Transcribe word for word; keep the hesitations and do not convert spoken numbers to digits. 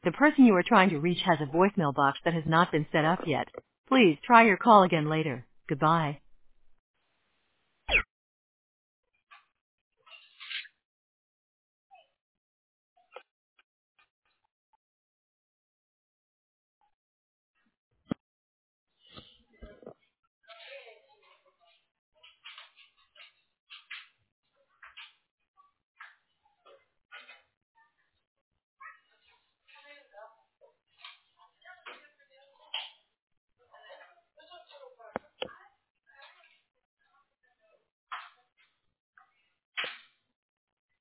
The person you are trying to reach has a voicemail box that has not been set up yet. Please try your call again later. Goodbye.